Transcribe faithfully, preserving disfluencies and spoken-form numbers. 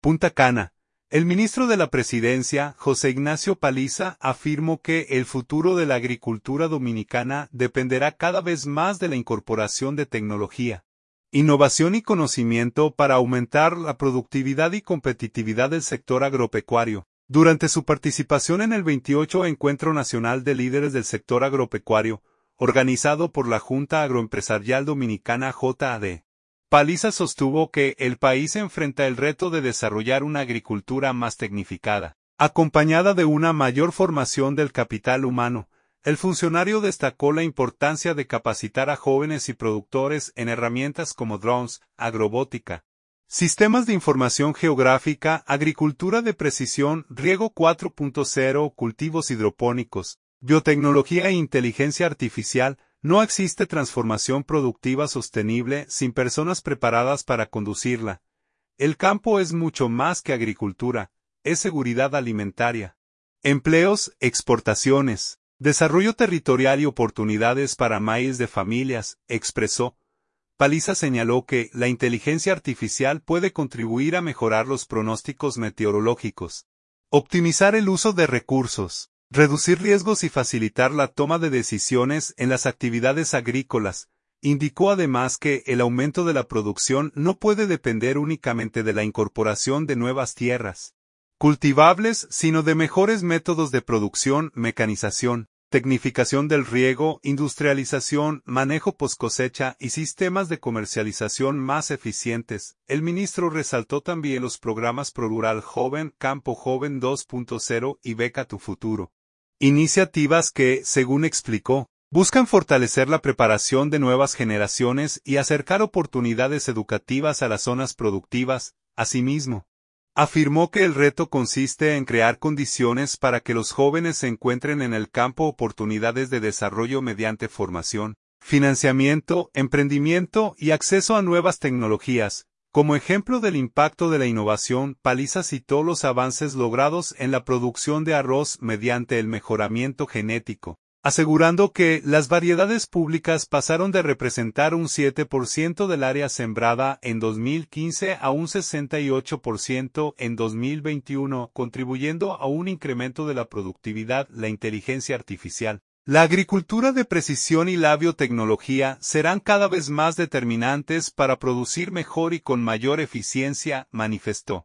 Punta Cana. El ministro de la Presidencia, José Ignacio Paliza, afirmó que el futuro de la agricultura dominicana dependerá cada vez más de la incorporación de tecnología, innovación y conocimiento para aumentar la productividad y competitividad del sector agropecuario. Durante su participación en el veintiocho Encuentro Nacional de Líderes del Sector Agropecuario, organizado por la Junta Agroempresarial Dominicana J A D, Paliza sostuvo que el país enfrenta el reto de desarrollar una agricultura más tecnificada, acompañada de una mayor formación del capital humano. El funcionario destacó la importancia de capacitar a jóvenes y productores en herramientas como drones, agrobótica, sistemas de información geográfica, agricultura de precisión, riego cuatro punto cero, cultivos hidropónicos, biotecnología e inteligencia artificial. No existe transformación productiva sostenible sin personas preparadas para conducirla. El campo es mucho más que agricultura, es seguridad alimentaria, empleos, exportaciones, desarrollo territorial y oportunidades para miles de familias, expresó. Paliza señaló que la inteligencia artificial puede contribuir a mejorar los pronósticos meteorológicos, optimizar el uso de recursos, reducir riesgos y facilitar la toma de decisiones en las actividades agrícolas. Indicó además que el aumento de la producción no puede depender únicamente de la incorporación de nuevas tierras cultivables, sino de mejores métodos de producción, mecanización, tecnificación del riego, industrialización, manejo post-cosecha y sistemas de comercialización más eficientes. El ministro resaltó también los programas ProRural Joven, Campo Joven dos punto cero y Beca Tu Futuro. Iniciativas que, según explicó, buscan fortalecer la preparación de nuevas generaciones y acercar oportunidades educativas a las zonas productivas. Asimismo, afirmó que el reto consiste en crear condiciones para que los jóvenes encuentren en el campo oportunidades de desarrollo mediante formación, financiamiento, emprendimiento y acceso a nuevas tecnologías. Como ejemplo del impacto de la innovación, Paliza citó los avances logrados en la producción de arroz mediante el mejoramiento genético, asegurando que las variedades públicas pasaron de representar un siete por ciento del área sembrada en dos mil quince a un sesenta y ocho por ciento en dos mil veintiuno, contribuyendo a un incremento de la productividad. La inteligencia artificial, la agricultura de precisión y la biotecnología serán cada vez más determinantes para producir mejor y con mayor eficiencia, manifestó.